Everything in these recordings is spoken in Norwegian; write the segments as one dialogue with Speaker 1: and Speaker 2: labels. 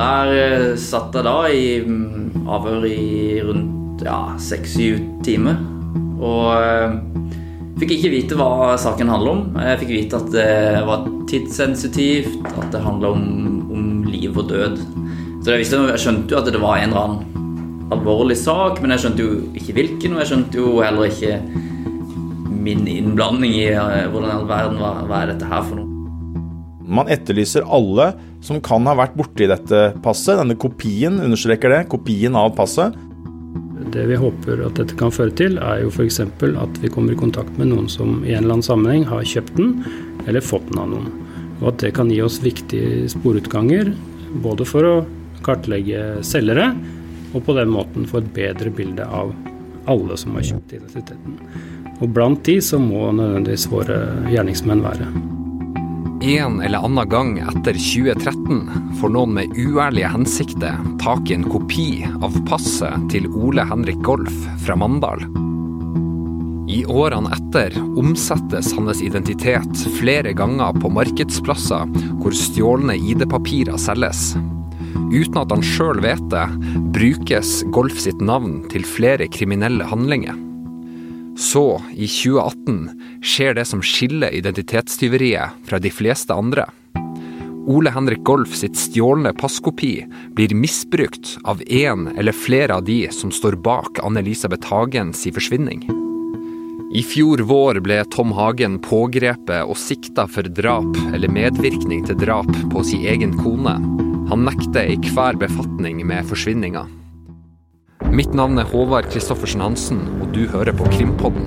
Speaker 1: der satt jeg da i avhør i rundt 6-7 timer. Og fikk ikke vite hva saken handler om. Jeg fikk vite at det var tidssensitivt, at det handlet om liv og død. Så jeg skjønte jo at det var en eller annen alvorlig sak, men jeg skjønte jo ikke hvilken, og jeg skjønte jo heller ikke min innblanding i hvordan i all verden, hva dette her for noe.
Speaker 2: Man etterlyser alle som kan ha vært borte i dette passet, denne kopien, understreker det, kopien av passet.
Speaker 3: Det vi håper at dette kan føre til jo for eksempel at vi kommer i kontakt med noen som i en eller annen sammenheng har kjøpt den eller fått den av noen. Og at det kan gi oss viktige sporutganger, både for å kartlegge selgere, og på den måten få et bedre bilde av alle som har kjøpt identiteten. Og blant de så må nødvendigvis våre gjerningsmenn være.
Speaker 4: En eller annen gang etter 2013 får noen med uærlige hensikter tak i en kopi av passet til Ole Henrik Golf fra Mandal. I årene etter omsettes hans identitet flere ganger på markedsplasser hvor stjålne ID-papirer selges. Uten at han selv vet det, brukes Golf sitt navn til flere kriminelle handlinger. Så, i 2018, skjer det som skiller identitetstyveriet fra de fleste andre. Ole Henrik Golf sitt stjålne passkopi blir misbrukt av en eller flere av de som står bak Anne-Elisabeth Hagens forsvinning. I fjor vår ble Tom Hagen pågrepet og siktet for drap eller medvirkning til drap på sin egen kone. Han nekter i hver befatning med forsvinninga. Mitt navn Håvard Kristoffersen Hansen, og du hører på Krimpodden.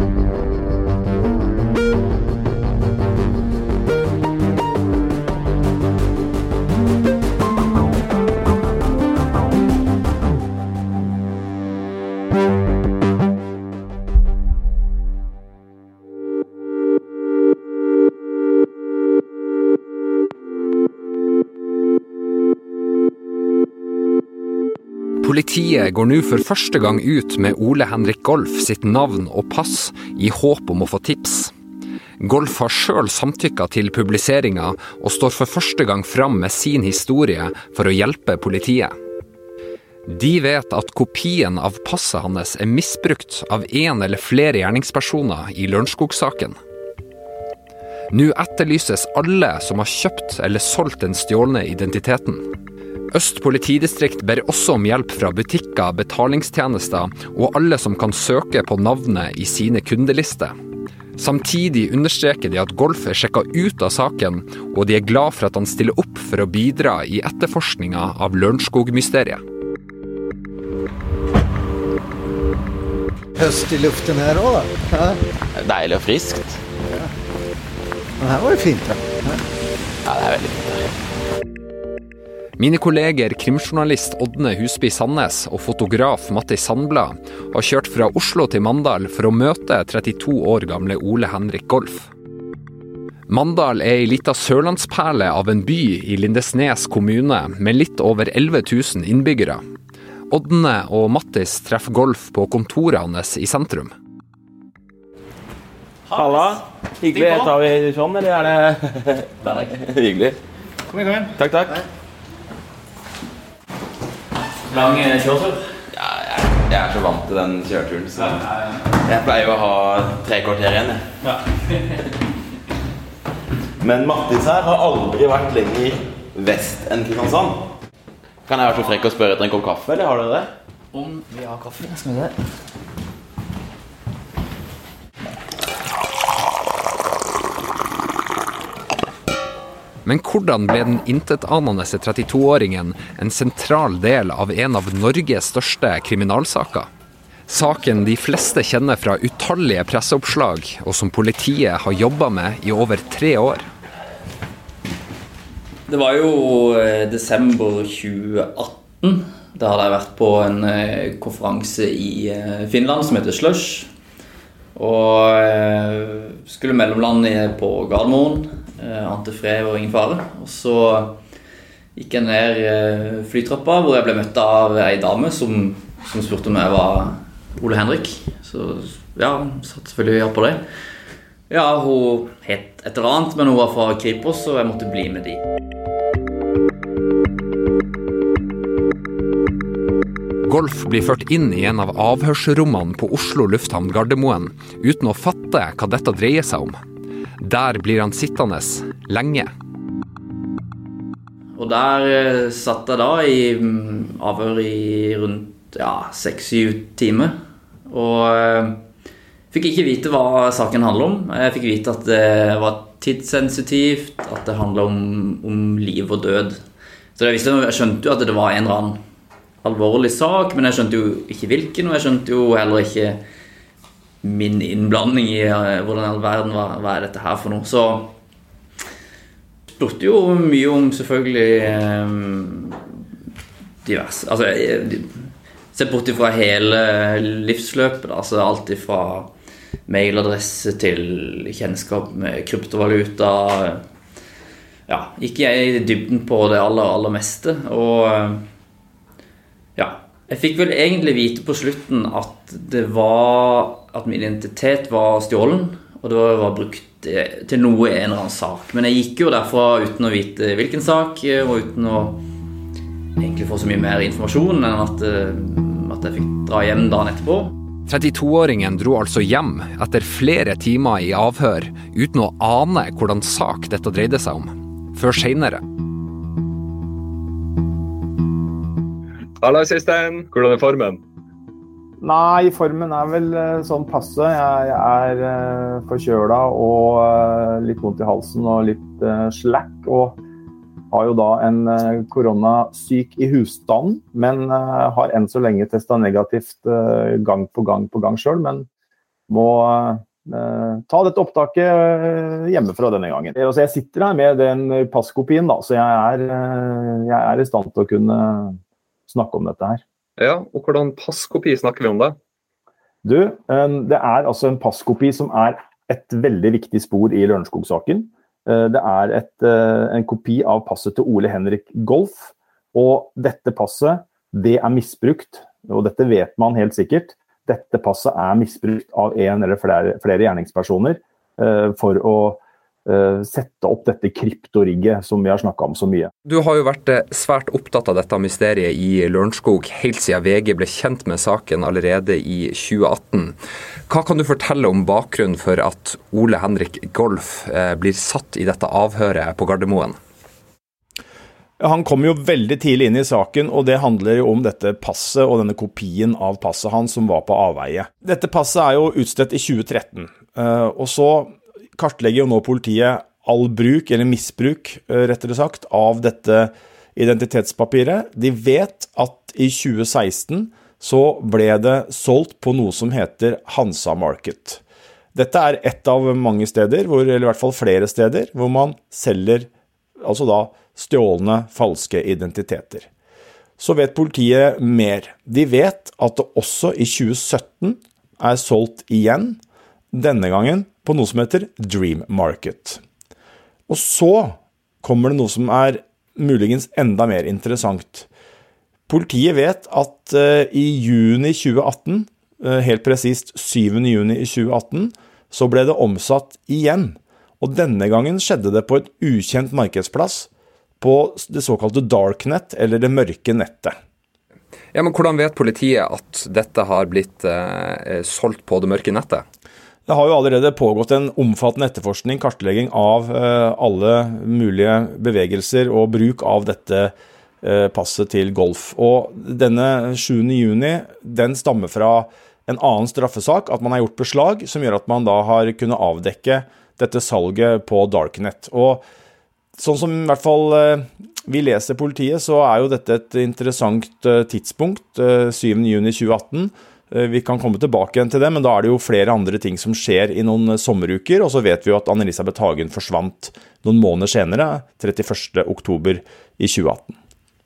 Speaker 4: Politiet går nå for første gang ut med Ole Henrik Golf sitt navn og pass i håp om å få tips. Golf har selv samtykket til publiseringen og står for første gang fram med sin historie for å hjelpe politiet. De vet at kopien av passet hans misbrukt av en eller flere gjerningspersoner i Lørenskog-saken. Nå etterlyses alle som har kjøpt eller solgt den stjålne identiteten. Øst politidistrikt ber også om hjelp fra butikker, betalingstjenester og alle som kan søke på navnet i sine kundelister. Samtidig understreker de at Golf sjekket ut av saken, og de glad for at han stiller opp for å bidra i etterforskningen av Lørenskog-mysteriet.
Speaker 5: Høst i luften her også, da.
Speaker 6: Det deilig og friskt.
Speaker 5: Ja. Men her var det fint, da.
Speaker 6: Ja, det veldig fint her.
Speaker 4: Mine kolleger krimjournalist Ådne Husby Sandnes og fotograf Matti Sandblad har kjørt fra Oslo til Mandal for å møte 32 år gamle Ole Henrik Golf. Mandal en liten sørlandsperle av en by i Lindesnes kommune med litt over 11 000 innbyggere. Ådne og Mattis treffer Golf på kontoret hans i sentrum.
Speaker 6: Halla, hyggelig. Tar vi sånn, eller det? Hyggelig.
Speaker 1: Kom igjen.
Speaker 6: Takk.
Speaker 1: Lang kjøretur?
Speaker 6: Ja, jeg så vant til den kjøreturen, så jeg pleier å ha 3 kvarter igjen.
Speaker 1: Ja.
Speaker 6: Men Mattis her har aldri vært lenger vest enn Kristiansand. Kan jeg være så frekk å spørre etter en kopp kaffe, eller har dere det?
Speaker 1: Om vi har kaffe, skal vi det?
Speaker 4: Men hvordan ble den intetanende 32-åringen en sentral del av en av Norges største kriminalsaker? Saken de fleste kjenner fra utallige presseoppslag, og som politiet har jobbet med i over 3 år.
Speaker 1: Det var jo desember 2018. Da hadde jeg vært på en konferanse i Finland som heter Slush. Og skulle mellomlande på Gardermoen, ante fred og ingen fare. Og så gikk jeg ned flytrappa, hvor jeg ble møtt av en dame som spurte om jeg var Ole Henrik. Så ja, satt selvfølgelig opp på det. Ja, hun het et eller annet, men hun var fra Kripos, så jeg måtte bli med de.
Speaker 4: Golf blir ført inn i en av avhørsrommene på Oslo lufthavn Gardermoen, uten å fatte hva dette dreier seg om. Der blir han sittende lenge.
Speaker 1: Og der satt jeg da i avhør i rundt 6-7 timer. Og fikk ikke vite hva saken handler om. Jeg fikk vite at det var tidssensitivt, at det handlet om liv og død. Så jeg skjønte jo at det var en eller annen alvorlig sak, men jeg skjønte jo ikke hvilken, og jeg skjønte jo heller ikke min innblanding i hvordan all verden hva dette her for noe. Så spurte jo mye om selvfølgelig divers. Altså, se bort ifra hele livsløpet, altså alt ifra mailadresse til kjennskap med kryptovaluta. Ja, gikk jeg i dybden på det aller meste, og jeg fikk vel egentlig vite på slutten at min identitet var stjålen, og det var brukt til noe i en eller annen sak. Men jeg gikk jo derfra uten å vite hvilken sak, og uten å egentlig få så mye mer informasjon enn at jeg fikk dra hjem dagen etterpå.
Speaker 4: 32-åringen dro altså hjem etter flere timer i avhør, uten å ane hvordan sak dette dreide seg om, før senere.
Speaker 7: Hallo, Øystein. Hvordan formen?
Speaker 2: Nei, formen vel sånn passe. Jeg forkjøla og litt vondt i halsen og litt slack, og har jo da en koronasyk i husstanden, men har enn så lenge testet negativt gang på gang selv, men må ta dette opptaket hjemmefra denne gangen. Altså, jeg sitter her med den passkopien, da, så jeg er i stand til å kunne snakke om dette her.
Speaker 7: Ja, og hvordan passkopi snakker vi om da?
Speaker 2: Du, det altså en passkopi som et veldig viktig spor i Lørenskog-saken. Det en kopi av passet til Ole Henrik Golf, og dette passet, det misbrukt, og dette vet man helt sikkert. Dette passet misbrukt av en eller flere gjerningspersoner for å sette opp dette kryptorigget som vi har snakket om så mye.
Speaker 4: Du har jo vært svært opptatt av dette mysteriet i Lørenskog helt siden VG ble kjent med saken allerede i 2018. Hva kan du fortelle om bakgrunnen for at Ole Henrik Golf blir satt i dette avhøret på Gardermoen?
Speaker 2: Han kom jo veldig tidlig inn i saken, og det handler jo om dette passet og denne kopien av passet hans som var på avveie. Dette passet jo utstedt i 2013, og så kartlegger jo nå politiet all bruk, eller misbruk, rettere sagt, av dette identitetspapiret. De vet at i 2016 så ble det solgt på noe som heter Hansa Market. Dette et av mange steder, eller i hvert fall flere steder, hvor man selger altså da stjålne falske identiteter. Så vet politiet mer. De vet at det også i 2017 solgt igjen, denne gangen på noe som heter Dream Market. Og så kommer det noe som muligens enda mer interessant. Politiet vet at i juni 2018, helt presist 7. juni i 2018, så ble det omsatt igjen. Og denne gangen skjedde det på et ukjent markedsplass på det såkalte darknet, eller det mørke nettet.
Speaker 4: Ja, men hvordan vet politiet at dette har blitt solgt på det mørke nettet?
Speaker 2: Det har jo allerede pågått en omfattende etterforskning, kartlegging av alle mulige bevegelser og bruk av dette passet til Golf. Og denne 7. juni, den stammer fra en annen straffesak, at man har gjort beslag, som gjør at man da har kunnet avdekke dette salget på Darknet. Og sånn som i hvert fall vi leser politiet, så jo dette et interessant tidspunkt, 7. juni 2018. Vi kan komme tilbake igjen til det, men da det jo flere andre ting som skjer i noen sommeruker, og så vet vi jo at Anne-Elisabeth Hagen forsvant noen måneder senere, 31. oktober i 2018.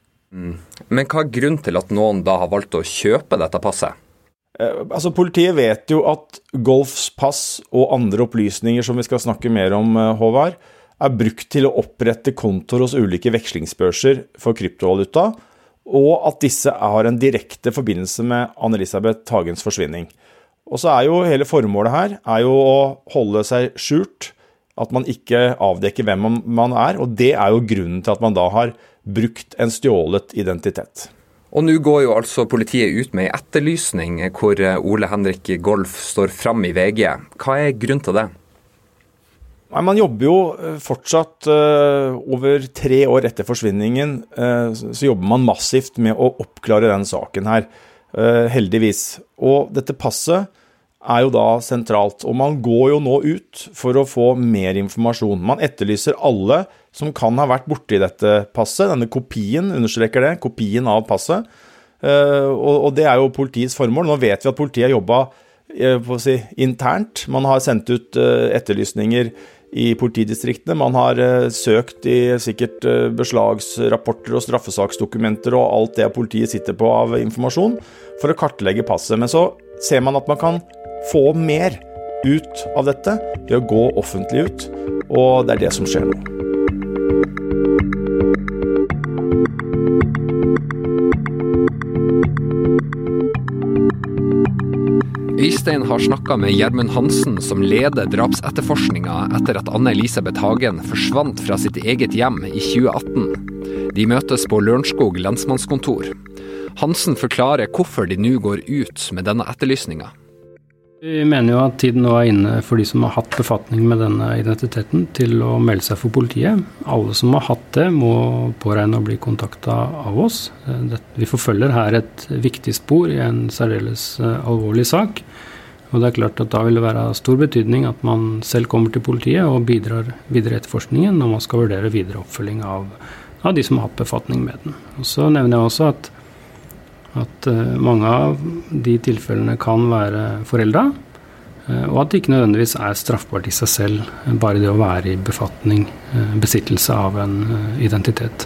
Speaker 4: Men hva grunnen til at noen da har valgt å kjøpe dette passet?
Speaker 2: Altså, politiet vet jo at Golfs pass og andre opplysninger som vi skal snakke mer om, Håvard, brukt til å opprette kontor hos ulike vekslingsbørser for kryptovaluta, og at disse har en direkte forbindelse med Anne-Elisabeth Hagens forsvinning. Og så jo hele formålet her jo å holde seg skjult, at man ikke avdekker hvem man og det jo grunnen til at man da har brukt en stjålet identitet.
Speaker 4: Og nå går jo altså politiet ut med en etterlysning hvor Ole Henrik Golf står fram i VG. Hva grunnen til det?
Speaker 2: Nei, man jobber jo fortsatt over 3 år etter forsvinningen, så jobber man massivt med å oppklare den saken her, heldigvis. Og dette passet jo da sentralt, og man går jo nå ut for å få mer informasjon. Man etterlyser alle som kan ha vært borte i dette passet, denne kopien, understreker det, kopien av passet, og det jo politiets formål. Nå vet vi at politiet har jobbet internt, man har sendt ut etterlysninger i politidistriktene, man har søkt i sikkert beslagsrapporter og straffesaksdokumenter og alt det politiet sitter på av informasjon for å kartlegge passet, men så ser man at man kan få mer ut av dette ved å gå offentlig ut, og det det som skjer nå.
Speaker 4: Øystein har snakket med Gjermund Hansen som leder drapsetterforskningen etter at Anne-Elisabeth Hagen forsvant fra sitt eget hjem i 2018. De møtes på Lørenskog lensmannskontor. Hansen forklarer hvorfor de nå går ut med denne etterlysningen.
Speaker 3: Vi mener jo at tiden nå inne for de som har hatt befatning med denne identiteten til å melde seg for politiet. Alle som har hatt det må påregne å bli kontaktet av oss. Vi forfølger her et viktig spor i en særdeles alvorlig sak. Og det klart at da vil det være stor betydning at man selv kommer til politiet og bidrar videre etter forskningen når man skal vurdere videre oppfølging av de som har hatt befatning med den. Og så nevner jeg også at mange av de tilfellene kan være foreldet, og at det ikke nødvendigvis straffbart i seg selv, bare det å være i befatning, besittelse av en identitet.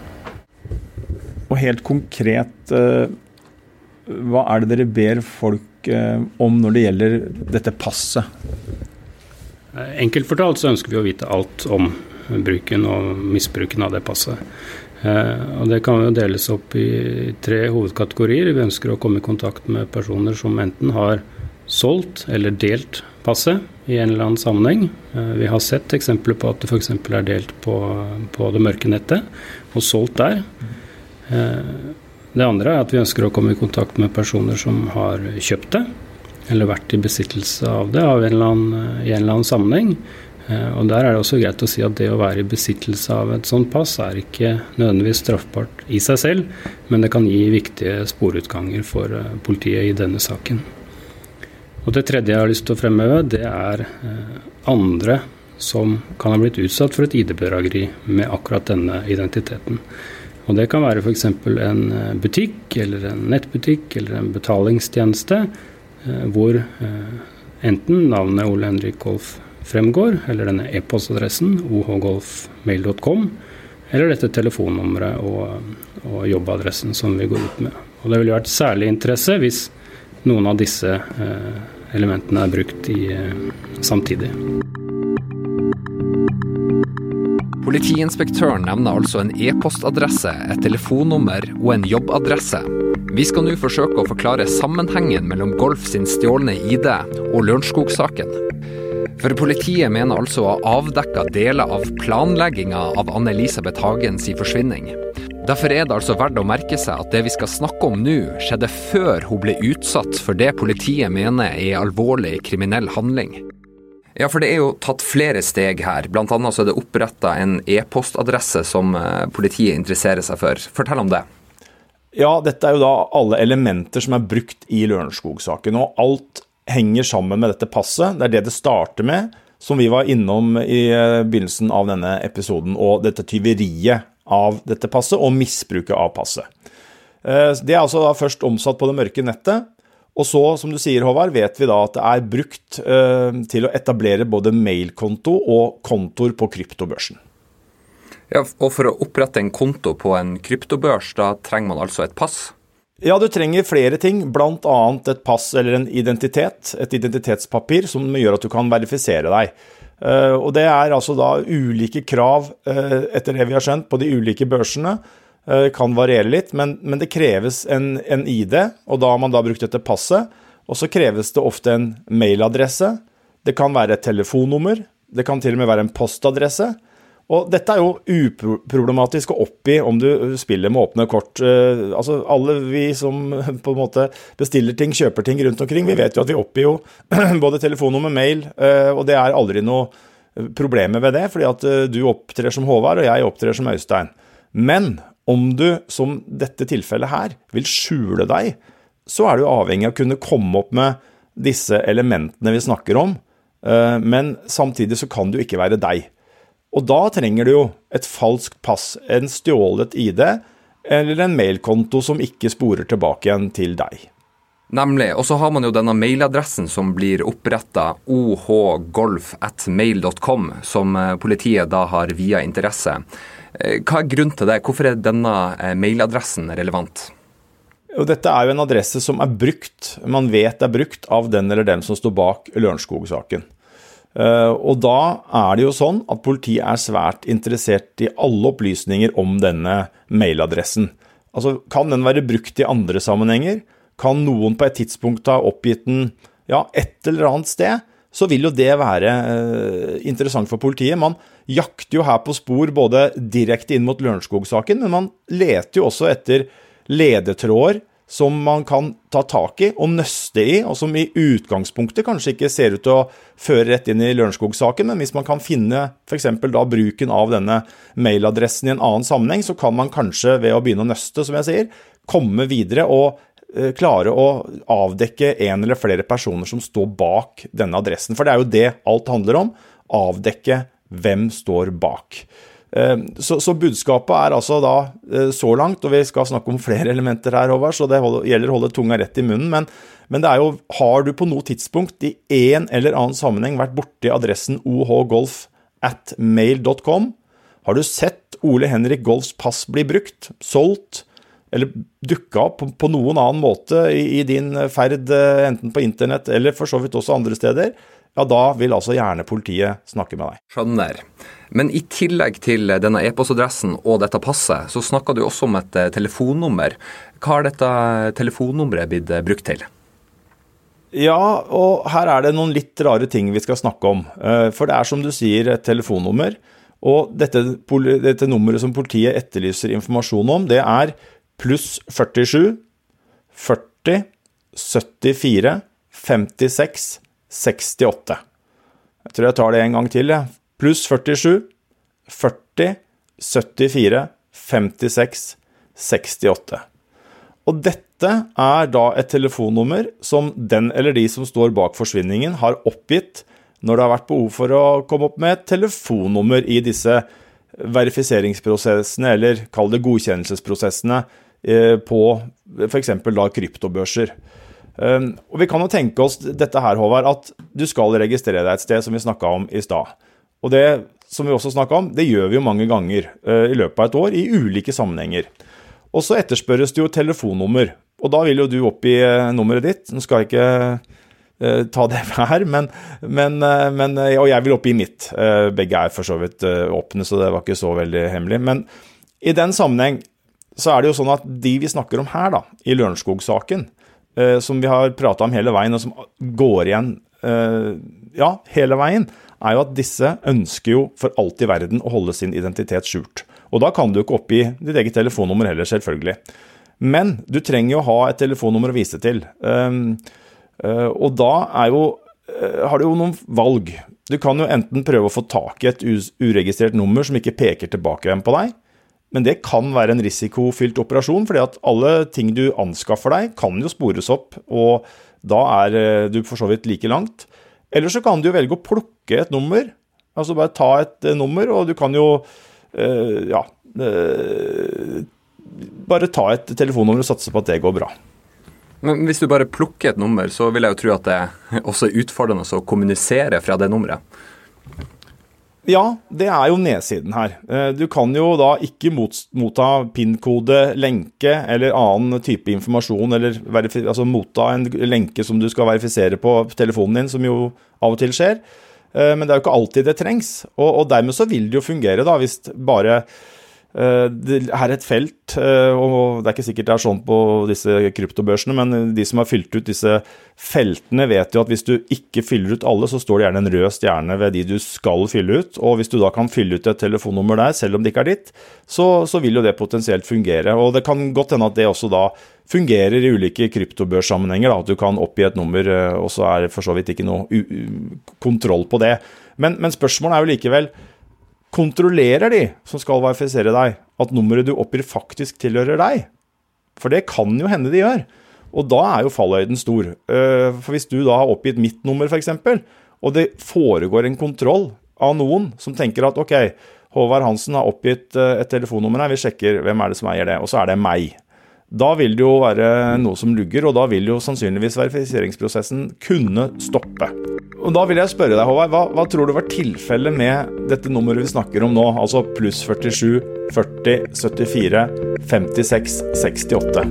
Speaker 2: Og helt konkret, hva det dere ber folk om når det gjelder dette passet?
Speaker 3: Enkelt fortalt så ønsker vi å vite alt om bruken og misbruken av det passet. Og det kan jo deles opp i 3 hovedkategorier. Vi ønsker å komme i kontakt med personer som enten har solgt eller delt passet i en eller annen sammenheng. Vi har sett eksempler på at det for eksempel delt på det mørke nettet og solgt der. Det andre at vi ønsker å komme i kontakt med personer som har kjøpt det eller vært i besittelse av det i en eller annen sammenheng. Og der det også greit å si at det å være i besittelse av et sånt pass ikke nødvendigvis straffbart i seg selv, men det kan gi viktige sporutganger for politiet i denne saken. Og det tredje jeg har lyst til å fremheve, det andre som kan ha blitt utsatt for et ID-bedrageri med akkurat denne identiteten. Og det kan være for eksempel en butikk, eller en nettbutikk, eller en betalingstjeneste, hvor enten navnet Ole Henrik Golf fremgår, eller denne e-postadressen ohgolfmail.com, eller dette telefonnummeret og jobbadressen som vi går ut med. Og det vil vært særlig interesse hvis noen av disse elementene brukt samtidig.
Speaker 4: Politiinspektøren nevner altså en e-postadresse, et telefonnummer og en jobbadresse. Vi skal nå forsøke å forklare sammenhengen mellom Golf sin stjålne ID og Lørenskog-saken. For politiet mener altså å ha avdekket deler av planleggingen av Anne-Elisabeth Hagens forsvinning. Derfor det altså verdt å merke seg at det vi skal snakke om nå skjedde før hun ble utsatt for det politiet mener en alvorlig kriminell handling. Ja, for det jo tatt flere steg her. Blant annet så det opprettet en e-postadresse som politiet interesserer seg for. Fortell om det.
Speaker 2: Ja, dette jo da alle elementer som brukt i Lørenskog-saken, og alt henger sammen med dette passet. Det det starter med, som vi var innom i begynnelsen av denne episoden, og dette tyveriet av dette passet og misbruket av passet. Det altså da først omsatt på det mørke nettet, og så, som du sier, Håvard, vet vi da at det brukt til å etablere både mailkonto og kontor på kryptobørsen.
Speaker 4: Ja, og for å opprette en konto på en kryptobørs, da trenger man altså et pass?
Speaker 2: Ja, du trenger flere ting, blant annet et pass eller en identitet, et identitetspapir som gjør at du kan verifisere deg. Og det altså da ulike krav, etter det vi har skjønt, på de ulike børsene, kan variere litt, men det kreves en ID, og da har man da brukt dette passet, og så kreves det ofte en mailadresse, det kan være et telefonnummer, det kan til og med være en postadresse, Og dette jo uproblematisk å oppgi om du spiller med åpne kort. Altså alle vi som på en måte bestiller ting, kjøper ting rundt omkring, vi vet jo at vi oppgir jo både telefonnummer, mail, og det aldri noe problemer ved det, fordi at du opptrer som Håvard, og jeg opptrer som Øystein. Men om du, som dette tilfellet her, vil skjule deg, så du avhengig av å kunne komme opp med disse elementene vi snakker om, men samtidig så kan du ikke være deg. Og da trenger du jo et falskt pass, en stjålet ID, eller en mailkonto som ikke sporer tilbake igjen til deg.
Speaker 4: Nemlig, og så har man jo denne mailadressen som blir opprettet ohgolf@mail.com, som politiet da har via interesse. Hva grunnen til det? Hvorfor denne mailadressen relevant?
Speaker 2: Og dette jo en adresse som brukt, man vet brukt av den eller dem som står bak Lørenskog-saken. Og da det jo sånn at politiet svært interessert i alle opplysninger om denne mailadressen. Altså, kan den være brukt i andre sammenhenger? Kan noen på et tidspunkt ha oppgitt den et eller annet sted? Så vil jo det være interessant for politiet. Man jakter jo her på spor både direkte inn mot Lørenskog-saken, men man leter jo også etter ledetråder som man kan ta tak i og nøste i, og som i utgangspunktet kanskje ikke ser ut til å føre rett inn i Lørenskog-saken, men hvis man kan finne for eksempel da bruken av denne mailadressen i en annen sammenheng, så kan man kanskje ved å begynne å nøste, som jeg sier, komme videre og klare å avdekke en eller flere personer som står bak denne adressen. For det jo det alt handler om, avdekke hvem står bak. Så budskapet altså da så langt, og vi skal snakke om flere elementer her, Håvard, så det gjelder å holde tunga rett i munnen, men det jo, har du på noe tidspunkt i en eller annen sammenheng vært borte i adressen ohgolf@mail.com? Har du sett Ole Henrik Golfs pass bli brukt, solgt, eller dukket opp på noen annen måte i din ferd, enten på internett eller for så vidt også andre steder, da vil altså gjerne politiet snakke med deg.
Speaker 4: Skjønner. Men i tillegg til denne e-postadressen og dette passet, så snakket du også om et telefonnummer. Hva dette telefonnummeret blitt brukt til?
Speaker 2: Ja, og her det noen litt rare ting vi skal snakke om. For det som du sier et telefonnummer, og dette nummeret som politiet etterlyser informasjon om, det pluss 47 40 74 56 68. Jeg tror jeg tar det en gang til, Pluss 47 40 74 56 68. Og dette da et telefonnummer som den eller de som står bak forsvinningen har oppgitt når det har vært behov for å komme opp med et telefonnummer i disse verifiseringsprosessene, eller kall det godkjennelsesprosessene på for eksempel da kryptobørser. Og vi kan jo tenke oss dette her, Håvard, at du skal registrere deg et sted som vi snakket om i stad. Og det som vi også snakket om, det gjør vi jo mange ganger i løpet av et år i ulike sammenhenger. Og så etterspørres det jo telefonnummer, og da vil jo du oppgi nummeret ditt. Nå skal jeg ikke ta det her, og jeg vil oppgi mitt. Begge for så vidt åpne, så det var ikke så veldig hemmelig. Men i den sammenheng så det jo sånn at de vi snakker om her da, i Lørenskog-saken, som vi har pratet om hele veien, og som går igjen hele veien, jo at disse ønsker jo for alt i verden å holde sin identitet skjult. Og da kan du ikke oppgi ditt eget telefonnummer heller, selvfølgelig. Men du trenger jo ha et telefonnummer å vise til. Og da har du jo noen valg. Du kan jo enten prøve å få tak i et uregistrert nummer som ikke peker tilbake igjen på deg, men det kan være en risikofylt operasjon, fordi at alle ting du anskaffer deg kan jo spores opp, og da du for så vidt like langt. Eller så kan du jo velge å plukke et nummer, altså bare ta et nummer, og du kan jo bare ta et telefonnummer og satse på at det går bra.
Speaker 4: Men hvis du bare plukker et nummer, så vil jeg jo tro at det også utfordrende å kommunisere fra det nummeret.
Speaker 2: Ja, det jo nedsiden her. Du kan jo da ikke motta PIN-kode, lenke eller annen type informasjon, eller altså motta en lenke som du skal verifisere på telefonen din, som jo av og til skjer. Men det jo ikke alltid det trengs, og dermed så vil det jo fungere da, hvis bare Det her et felt, og det ikke sikkert det sånn på disse kryptobørsene, men de som har fylt ut disse feltene vet jo at hvis du ikke fyller ut alle, så står det gjerne en rød stjerne ved de du skal fylle ut, og hvis du da kan fylle ut et telefonnummer der, selv om det ikke ditt, så vil jo det potensielt fungere, og det kan godt hende at det også da fungerer i ulike kryptobørssammenhenger, da, at du kan oppgi et nummer, og så det for så vidt ikke noe kontroll på det. Men spørsmålet jo likevel, kontrollerer de som skal verifisere deg, at nummeret du oppgir faktisk tilhører deg? For det kan jo hende de gjør. Og da jo fallhøyden stor. For hvis du da har oppgitt mitt nummer for eksempel, og det foregår en kontroll av noen som tenker at ok, Håvard Hansen har oppgitt et telefonnummer her, vi sjekker hvem det som eier det, og så det meg. Da vil det jo være noe som lugger, og da vil jo sannsynligvis verifiseringsprosessen kunne stoppe. Og da vil jeg spørre deg, Håvard, hva tror du var tilfellet med dette nummeret vi snakker om nå, altså pluss 47, 40, 74, 56, 68?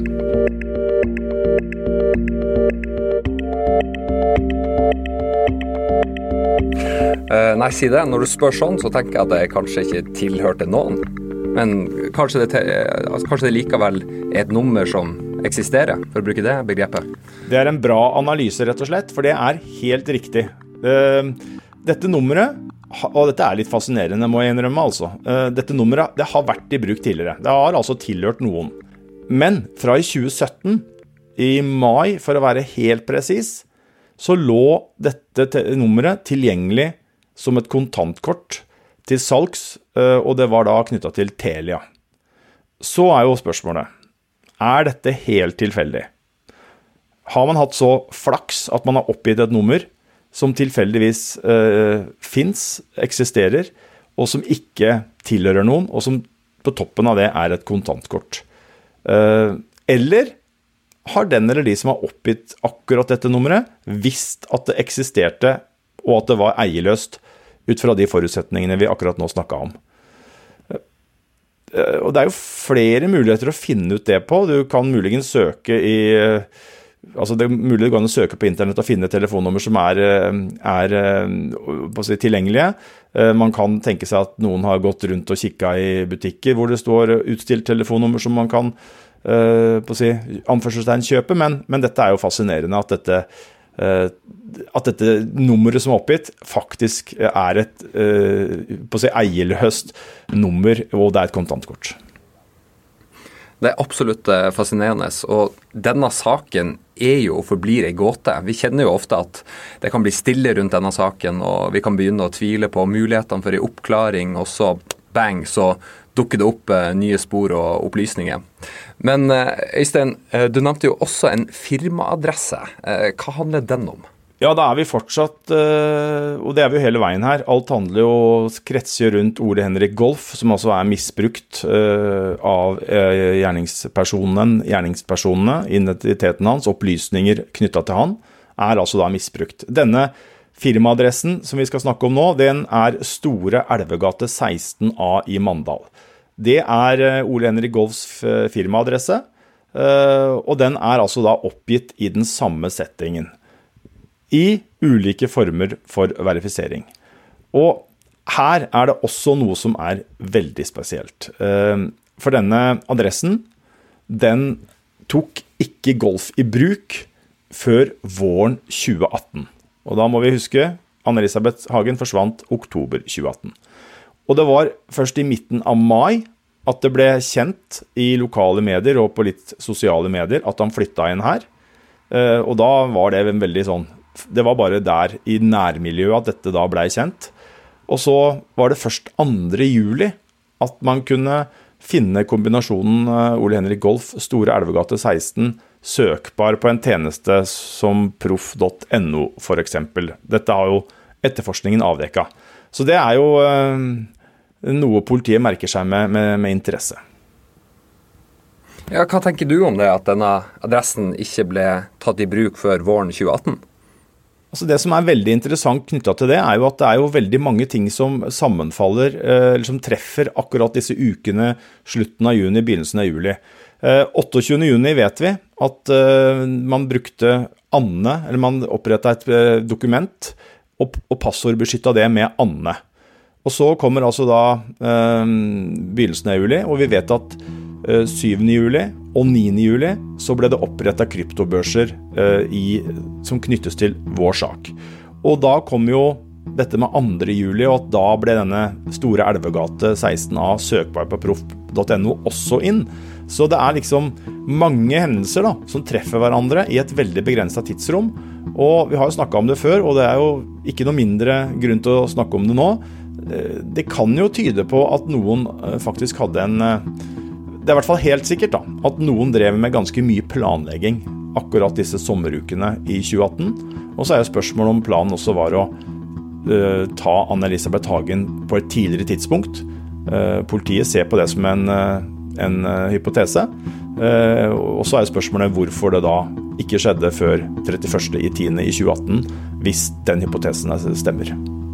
Speaker 4: Nei, si det. Når du spør sånn, så tenker jeg at det kanskje ikke tilhørte noen. Men kanskje det likevel et nummer som eksisterer, for å bruke det begrepet.
Speaker 2: Det en bra analyse, rett og slett, for det helt riktig. Dette nummeret, og dette litt fascinerende, må jeg innrømme altså, dette nummeret, det har vært i bruk tidligere. Det har altså tilhørt noen. Men fra i 2017, i mai, for å være helt presis, så lå dette nummeret tilgjengelig som et kontantkort til salgs, og det var da knyttet til Telia. Så jo spørsmålet, dette helt tilfeldig? Har man hatt så flaks at man har oppgitt et nummer som tilfeldigvis finnes, eksisterer, og som ikke tilhører noen, og som på toppen av det et kontantkort? Eller har den eller de som har oppgitt akkurat dette nummeret, visst at det eksisterte, og at det var eierløst, ut fra de forutsetningene vi akkurat nå snakket om. Og det jo flere muligheter å finne ut det på. Du kan muligens søke altså det mulig du kan søke på internett og finne telefonnummer som på å si, tilgjengelige. Man kan tenke seg at noen har gått rundt og kikket i butikker hvor det står utstilt telefonnummer som man kan på å si, anførselstegn kjøpe, men dette jo fascinerende at dette nummeret som oppgitt faktisk et på å si, eierløst nummer, og det et kontantkort.
Speaker 4: Det absolutt fascinerende, og denne saken jo og forblir en gåte. Vi kjenner jo ofte at det kan bli stille rundt denne saken, og vi kan begynne å tvile på mulighetene for en oppklaring, og så bang, så dukker det opp nye spor og opplysninger. Men Øystein, du nevnte jo også en firmaadresse. Hva handler den om?
Speaker 2: Ja, da vi fortsatt, og det vi jo hele veien her, alt handler jo kretser rundt Ole Henrik Golf, som altså misbrukt av gjerningspersonene, identiteten hans, opplysninger knyttet til han, altså da misbrukt. Denne firmaadressen som vi skal snakke om nå, den Store Elvegate 16A i Mandal. Det Ole Henrik Golfs firmaadresse, og den altså da oppgitt i den samme settingen, i ulike former for verifisering. Og her det også noe som veldig spesielt. For denne adressen, den tok ikke Golf i bruk før våren 2018. Og da må vi huske, Anne-Elisabeth Hagen forsvant oktober 2018. Og det var først i midten av mai at det ble kjent i lokale medier og på litt sosiale medier at han flyttet inn her. Og da var det veldig sånn, det var bare der i nærmiljøet at dette da ble kjent. Og så var det først 2. juli at man kunne finne kombinasjonen Ole Henrik Golf, Store Elvegate 16, søkbar på en tjeneste som proff.no for eksempel. Dette har jo etterforskningen avdekket. Så det jo noe politiet merker seg med interesse.
Speaker 4: Ja, hva tenker du om det, at denne adressen ikke ble tatt i bruk før våren 2018?
Speaker 2: Altså det som veldig interessant knyttet til det, jo at det jo veldig mange ting som sammenfaller, eller som treffer akkurat disse ukene, slutten av juni, begynnelsen av juli. 28. juni vet vi at man brukte Anne, eller man opprettet et dokument, og passordbeskyttet det med Anne. Og så kommer altså da begynnelsen av juli, og vi vet at 7. juli og 9. juli så ble det opprettet kryptobørser som knyttes til vår sak. Og da kom jo dette med 2. juli, og at da ble denne store Elvegate 16A søkbar på proff.no også inn. Så det liksom mange hendelser da, som treffer hverandre i et veldig begrenset tidsrom. Og vi har jo snakket om det før, og det jo ikke noe mindre grunn til å snakke om det nå. Det kan jo tyde på at noen faktisk hadde det I hvert fall helt sikkert da, at noen drev med ganske mye planlegging akkurat disse sommerukene I 2018. Og så jo spørsmålet om planen også var å ta Anne-Elisabeth Hagen på et tidligere tidspunkt. Politiet ser på det som en hypotese. Og så spørsmålet hvorfor det da ikke skjedde før 31.10. I 2018, hvis den hypotesen stemmer.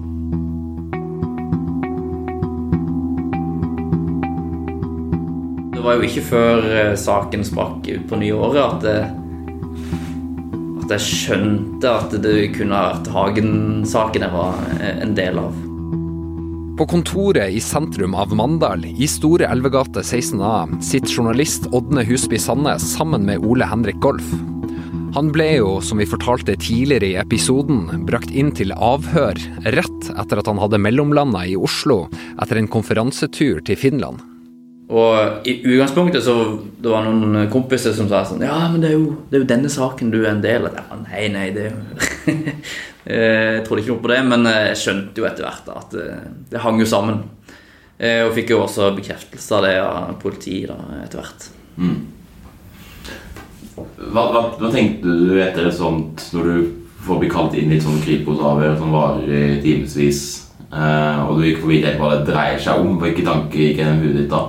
Speaker 1: Det var jo ikke før saken sprakk på nyåret at jeg skjønte at det kunne ha vært Hagen-saken jeg var en del av.
Speaker 4: På kontoret I sentrum av Mandal, I Store Elvegate 16A, sitter journalist Ådne Husby Sandnes sammen med Ole Henrik Golf. Han ble jo, som vi fortalte tidligere I episoden, brakt inn til avhør rett etter at han hadde mellomlandet I Oslo etter en konferansetur til Finland.
Speaker 1: Og I utgangspunktet så det var noen kompiser som sa sånn, ja, men det jo denne saken du en del av. Ja, nei, det jo... jeg trodde ikke noe på det, men jeg skjønte jo etter hvert at det hang jo sammen. Og fikk jo også bekreftelse av det av politiet da, etter hvert.
Speaker 6: Hva tenkte du etter det sånt, når du får bli kalt inn litt sånn Kripos-avhør som varer I timesvis, og du ikke får vite hva det dreier seg om, hvilke tanker gikk gjennom hodet ditt da?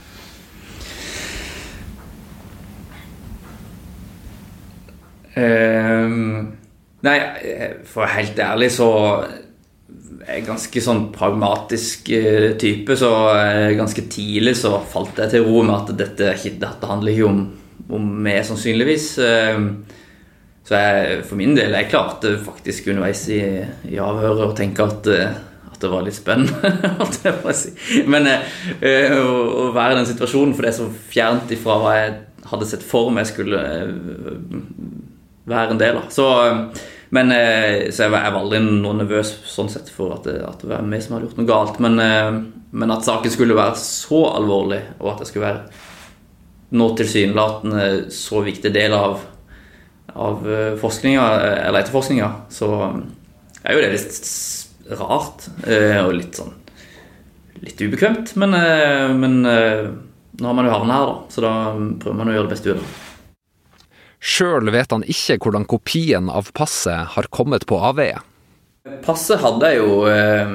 Speaker 1: Nei, for helt ærlig så jeg ganske sånn pragmatisk type, så ganske tidlig så falt jeg til ro med at dette handler ikke om meg sannsynligvis. Så for min del jeg klarte faktisk underveis I avhøret og tenke at det var litt spennende, men å være I den situasjonen, for det så fjernt ifra hva jeg hadde sett for meg skulle være en del av. Så jeg var aldri noe nervøs sånn sett for at det var meg som hadde gjort noe galt, men at saken skulle være så alvorlig, og at det skulle være nå tilsynelatende så viktig del av forskninga, eller etterforskninga, så jo det litt rart, og litt ubekvemt, men nå har man jo havnet her da, så da prøver man å gjøre det beste ut av det.
Speaker 4: Selv vet han ikke hvordan kopien av passet har kommet på avveie.
Speaker 1: Passet hadde jeg jo,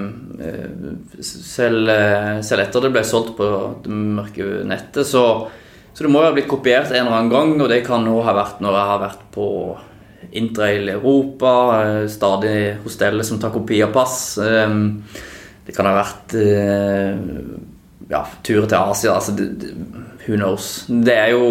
Speaker 1: selv etter det ble solgt på det mørke nettet, så det må jo ha blitt kopiert en eller annen gang, og det kan jo ha vært når jeg har vært på Interrail Europa, stadig hosteller som tar kopi av pass. Det kan ha vært turer til Asia, altså who knows. Det jo...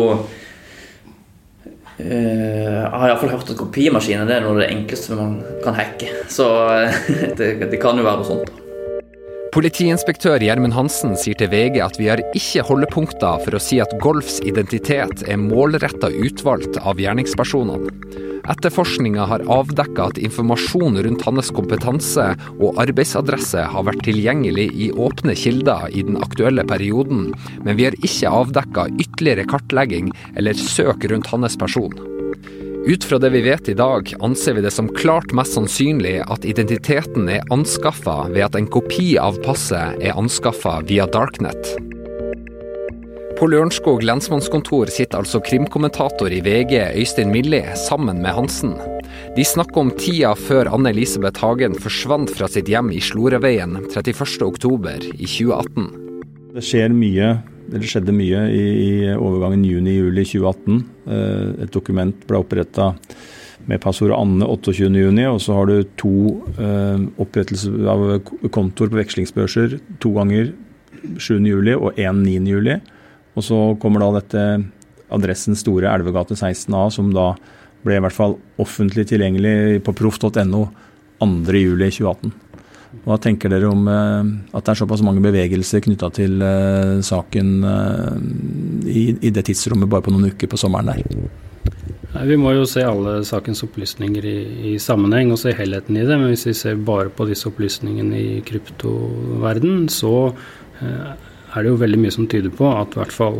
Speaker 1: Jeg har I hvert fall hørt at kopimaskiner det noe av det enkleste man kan hacke, så det kan jo være noe sånt da.
Speaker 4: Politiinspektør Gjermund Hansen sier til VG at vi har ikke holdepunkter for å si at Golfs identitet målrettet utvalgt av gjerningspersonene. Etterforskningen har avdekket at informasjon rundt hans kompetanse og arbeidsadresse har vært tilgjengelig I åpne kilder I den aktuelle perioden, men vi har ikke avdekket ytterligere kartlegging eller søk rundt hans person. Ut fra det vi vet I dag, anser vi det som klart mest sannsynlig at identiteten anskaffet ved at en kopi av passet anskaffet via Darknet. På Lørenskog lensmannskontor sitter altså krimkommentator I VG Øystein Milli sammen med Hansen. De snakker om tida før Anne-Elisabeth Hagen forsvant fra sitt hjem I Sloreveien 31. oktober I 2018.
Speaker 2: Det skjedde mye I overgangen juni-juli 2018. Et dokument ble opprettet med passordet Anne 28. juni, og så har du 2 opprettelser av kontor på vekslingsbørser 2 ganger 7. juli og 1 9. juli. Og så kommer da dette adressen Store Elvegate 16A, som da ble I hvert fall offentlig tilgjengelig på proff.no 2. juli 2018. Hva tenker dere om at det såpass mange bevegelser knyttet til saken i det tidsrommet bare på noen uker på sommeren der?
Speaker 3: Nei, vi må jo se alle sakens opplysninger i sammenheng og se helheten i det, men hvis vi ser bare på disse opplysningene i kryptoverden, så er det jo veldig mye som tyder på at I hvert fall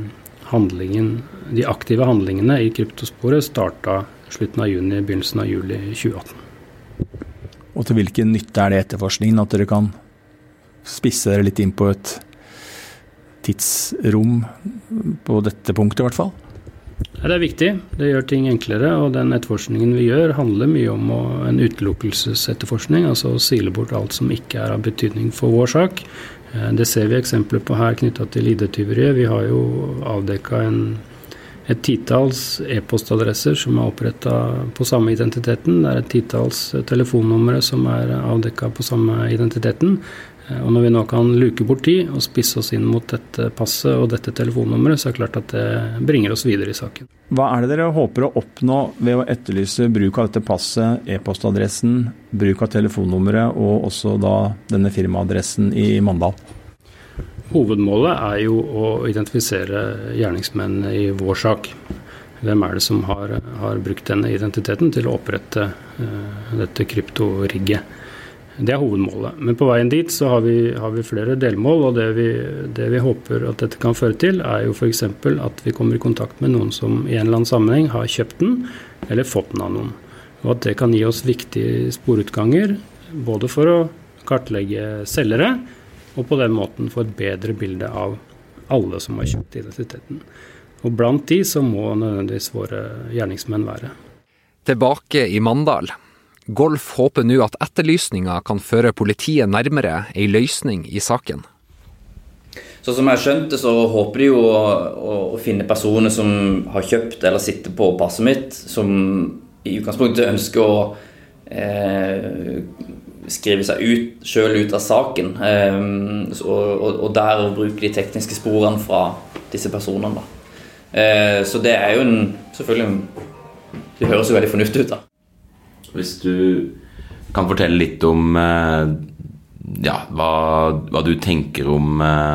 Speaker 3: de aktive handlingene i kryptosporet startet slutten av juni, begynnelsen av juli 2018.
Speaker 2: Og til hvilken nytte det etterforskningen, at dere kan spisse dere litt inn på et tidsrom på dette punktet I hvert fall?
Speaker 3: Ja, det viktig. Det gjør ting enklere, og den etterforskningen vi gjør handler mye om en utelukkelsesetterforskning, altså å sile bort alt som ikke av betydning for vår sak. Det ser vi eksempler på her knyttet til ID-tyveriet. Vi har jo avdekket et titalls e-postadresser som opprettet på samme identiteten. Det et titalls telefonnumre som avdekket på samme identiteten. Og når vi nå kan luke bort tid og spisse oss inn mot dette passet og dette telefonnummeret, så det klart at det bringer oss videre I saken.
Speaker 2: Hva det dere håper å oppnå ved å etterlyse bruk av dette passet, e-postadressen, bruk av telefonnummeret og også da denne firmaadressen I Mandal?
Speaker 3: Hovedmålet jo å identifisere gjerningsmennene I vår sak. Hvem det som har brukt denne identiteten til å opprette dette kryptorigget? Det hovedmålet. Men på veien dit så har vi flere delmål, og det vi håper at dette kan føre til, jo for eksempel at vi kommer I kontakt med noen som I en eller annen sammenheng har kjøpt den, eller fått den av noen. Og at det kan gi oss viktige sporutganger, både for å kartlegge selgere, og på den måten få et bedre bilde av alle som har kjøpt identiteten. Og blant de så må nødvendigvis våre gjerningsmenn være.
Speaker 4: Tilbake I Mandal. Golf håper nå at etterlysninga kan føre politiet nærmere en løsning I saken.
Speaker 1: Så som jeg skjønte, så håper de jo å finne personer som har kjøpt eller sitter på passet mitt, som I utgangspunktet ønsker å skrive seg selv ut av saken, og der bruke de tekniske sporene fra disse personene. Da. Så det jo selvfølgelig, det høres jo veldig fornuftig ut da.
Speaker 6: Hvis du kan fortelle litt om hva du tenker om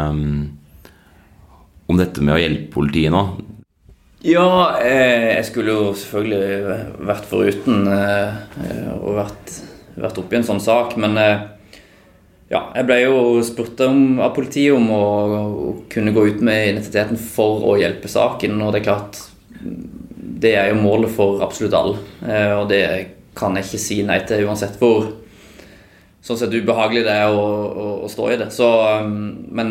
Speaker 6: dette med å hjelpe politiet nå?
Speaker 1: Ja, jeg skulle jo selvfølgelig vært foruten og vært oppe I en sånn sak, men jeg ble jo spurt av politiet om å kunne gå ut med identiteten for å hjelpe saken, og det klart, det jo målet for absolutt alle, og det kan jeg ikke si nei til uansett hvor sånn sett ubehagelig det å stå I det. Så, men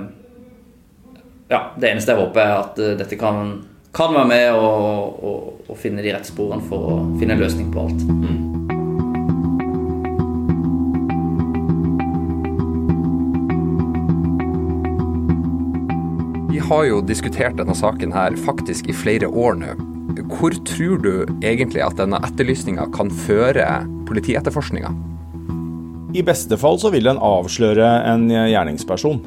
Speaker 1: det eneste jeg håper at dette kan være med og finne de rette sporene for å finne en løsning på alt.
Speaker 4: Vi har jo diskutert denne saken her faktisk I flere år nå. Hvor tror du egentlig at denne etterlysningen kan føre politietterforskningen?
Speaker 2: I beste fall så vil den avsløre en gjerningsperson.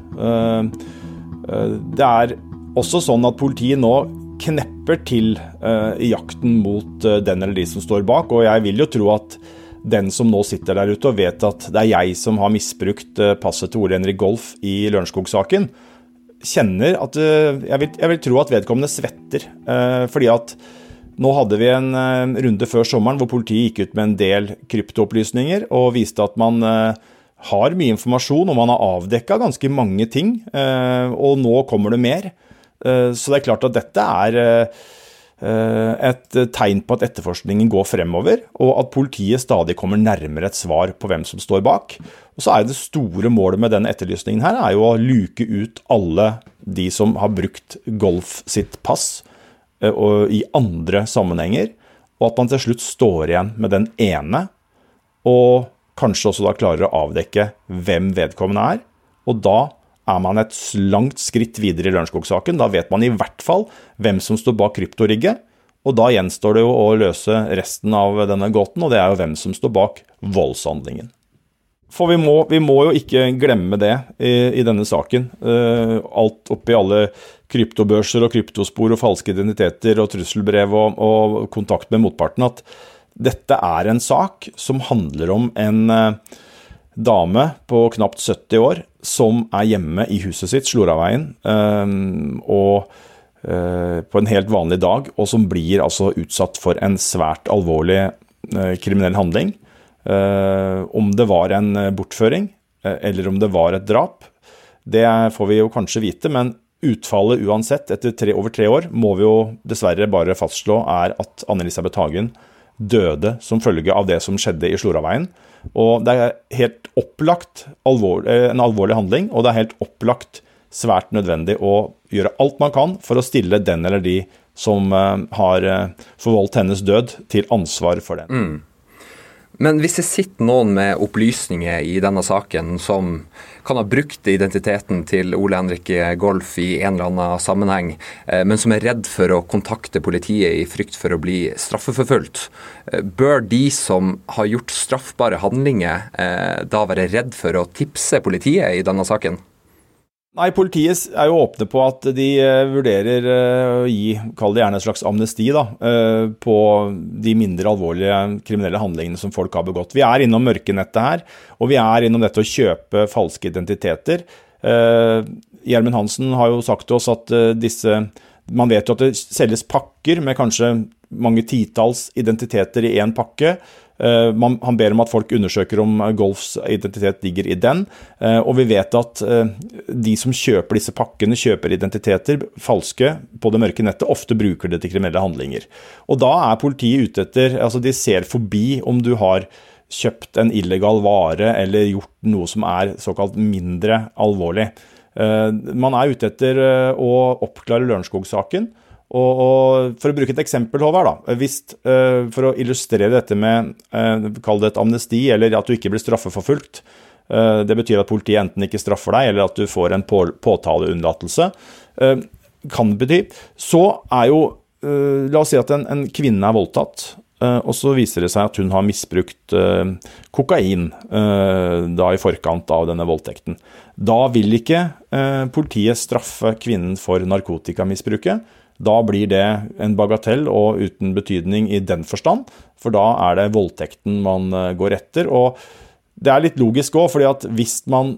Speaker 2: Det også sånn at politiet nå knepper til I jakten mot den eller de som står bak, og jeg vil jo tro at den som nå sitter der ute og vet at det jeg som har misbrukt passet til Ole Henrik Golf I Lørenskog-saken, kjenner at jeg vil tro at vedkommende svetter, fordi at nå hadde vi en runde før sommeren hvor politiet gikk ut med en del kryptoopplysninger og viste at man har mye informasjon og man har avdekket ganske mange ting, og nå kommer det mer. Så det klart at dette et tegn på at etterforskningen går fremover, og at politiet stadig kommer nærmere et svar på hvem som står bak. Og så det store målet med denne etterlysningen her jo å luke ut alle de som har brukt Golf sitt pass og I andre sammenhenger, og at man til slutt står igjen med den ene, og kanskje også da klarer å avdekke hvem vedkommende og da man et langt skritt videre I Lørenskog-saken. Da vet man I hvert fall hvem som står bak kryptorigget, og da gjenstår det jo å løse resten av denne gåten, og det jo hvem som står bak voldshandlingen. For vi må jo ikke glemme det I denne saken. Alt oppi alle kryptobørser og kryptospor og falske identiteter og trusselbrev og kontakt med motparten, at dette en sak som handler om en dame på knapt 70 år som hjemme i huset sitt, Sloraveien, og på en helt vanlig dag, og som blir altså utsatt for en svært alvorlig kriminell handling. Om det var en bortføring, eller om det var et drap, det får vi jo kanskje vite, men utfallet uansett etter over 3 år må vi jo dessverre bare fastslå at Anne-Elisabeth Hagen døde som følge av det som skjedde i Sloraveien. Og det helt opplagt en alvorlig handling, og det helt opplagt svært nødvendig å gjøre alt man kan for å stille den eller de som har forvoldt hennes død til ansvar for den.
Speaker 4: Men hvis det sitter noen med opplysninger i denne saken som kan ha brukt identiteten til Ole Henrik Golf i en eller annen sammenheng, men som redd for å kontakte politiet i frykt for å bli straffeforfulgt, bør de som har gjort straffbare handlinger da være redd for å tipse politiet i denne saken?
Speaker 2: Nei, politiet jo åpne på at de vurderer å kall det gjerne et slags amnesti da, på de mindre alvorlige kriminelle handlingene som folk har begått. Vi innom mørkenettet her, og vi innom dette å kjøpe falske identiteter. Gjermund Hansen har jo sagt til oss at man vet jo at det selges pakker med kanskje mange titalls identiteter i en pakke. Han ber om at folk undersøker om Golfs identitet ligger i den, og vi vet at de som kjøper disse pakkene kjøper identiteter falske på det mørke nettet, ofte bruker det til kriminelle handlinger. Og da politiet ute etter, altså de ser forbi om du har kjøpt en illegal vare eller gjort noe som såkalt mindre alvorlig. Man ute etter å oppklare Lørenskog-saken. Og for å bruke et eksempel, Håvard, for å illustrere dette med, kall det et amnesti, eller at du ikke blir straffeforfulgt, det betyr at politiet enten ikke straffer deg, eller at du får en påtaleunnlatelse, kan det bety. Så jo, la oss si at en kvinne voldtatt, og så viser det seg at hun har misbrukt kokain da i forkant av denne voldtekten. Da vil ikke politiet straffe kvinnen for narkotikamisbruket. Da blir det en bagatell og uten betydning i den forstand, for da det voldtekten man går etter. Og det litt logisk også, fordi at hvis man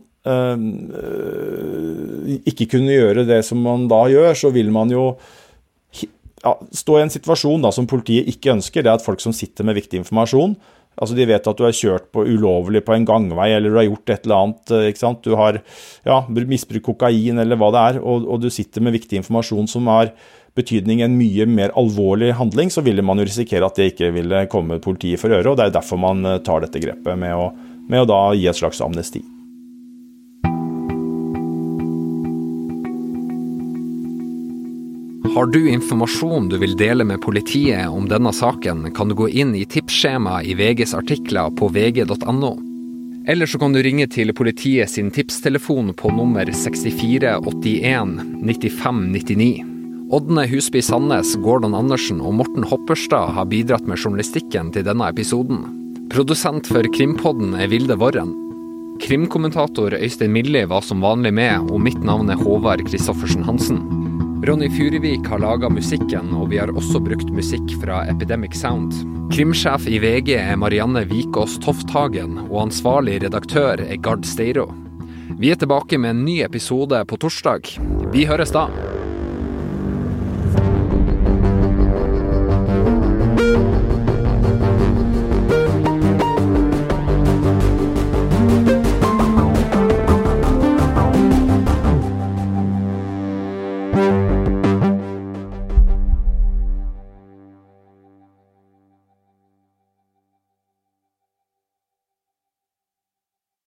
Speaker 2: ikke kunne gjøre det som man da gjør, så vil man jo stå i en situasjon da, som politiet ikke ønsker. Det at folk som sitter med viktig informasjon, altså de vet at du har kjørt på ulovlig på en gangvei, eller du har gjort et eller annet, ikke sant? Du har misbrukt kokain eller hva det og du sitter med viktig informasjon som har betydning en mye mer alvorlig handling, så ville man jo risikere at det ikke ville komme politiet for øre, og det derfor man tar dette grepet med å da gi et slags amnesti.
Speaker 4: Har du informasjon du vil dele med politiet om denne saken, kan du gå inn i tipsskjema i VGs artikler på vg.no. Eller så kan du ringe til politiet sin tipstelefon på nummer 64 81 95 99. Ådne Husby Sandnes, Gordon Andersen og Morten Hopperstad har bidratt med journalistikken til denne episoden. Produsent for Krimpodden Vilde Vorren. Krimkommentator Øystein Milli var som vanlig med, og mitt navn Håvard Kristoffersen Hansen. Ronny Furevik har laget musikken, og vi har også brukt musikk fra Epidemic Sound. Krimsjef i VG Marianne Vikås Tofthagen, og ansvarlig redaktør Gard Steiro. Vi tilbake med en ny episode på torsdag. Vi høres da!